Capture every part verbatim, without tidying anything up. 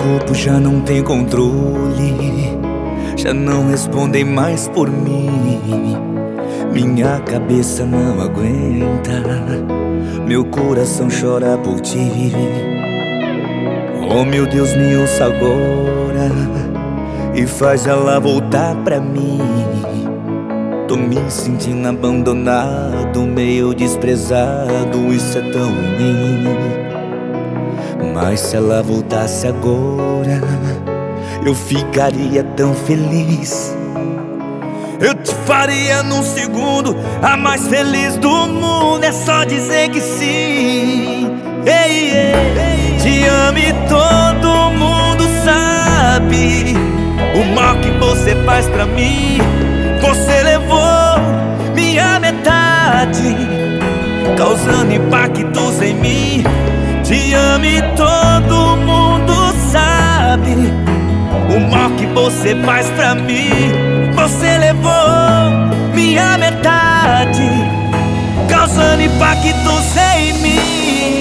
corpo já não tem controle, já não respondem mais por mim. Minha cabeça não aguenta, meu coração chora por ti. Oh meu Deus, me ouça agora e faz ela voltar pra mim. Tô me sentindo abandonado, meio desprezado, isso é tão ruim. Mas se ela voltasse agora, eu ficaria tão feliz. Eu te faria num segundo a mais feliz do mundo. É só dizer que sim. Ei, ei, te amo e todo mundo sabe o mal que você faz pra mim. Você levou minha metade, causando impactos em mim. Te amo e todo mundo sabe o mal que você faz pra mim. Você levou minha metade, causando impactos em mim.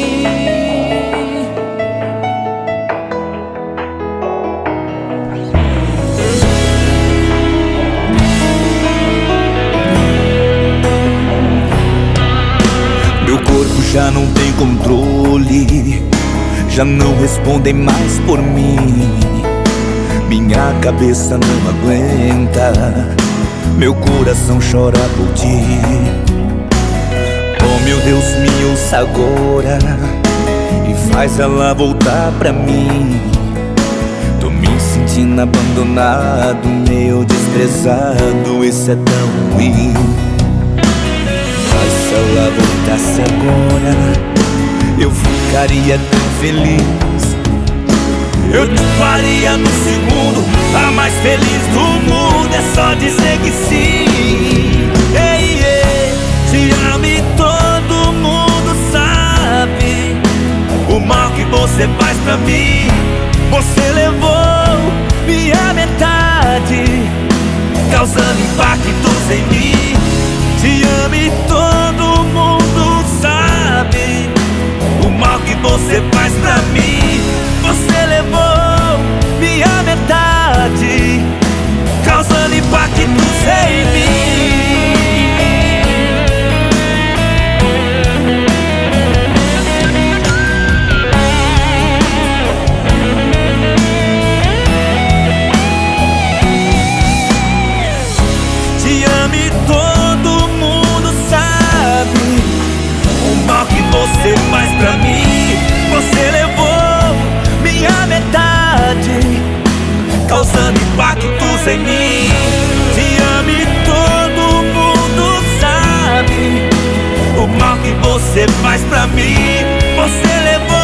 Meu corpo já não tem controle, já não respondem mais por mim. Minha cabeça não aguenta, meu coração chora por ti. Oh meu Deus, me ouça agora e faz ela voltar pra mim. Tô me sentindo abandonado, meio desprezado, isso é tão ruim. Mas se ela voltasse agora, eu ficaria tão feliz. Eu te faria no segundo a mais feliz do mundo. É só dizer que sim. Ei, ei, te amo e todo mundo sabe o mal que você faz pra mim. Você levou minha metade, causando impactos em mim. Te amo e todo mundo sabe o mal que você faz pra mim. Você levou minha metade, causando impactos em mim. Te amo e todo mundo sabe o mal que você faz pra mim. Você levou minha metade, causando impactos em mim. Te amo e todo mundo sabe o mal que você faz pra mim. Você levou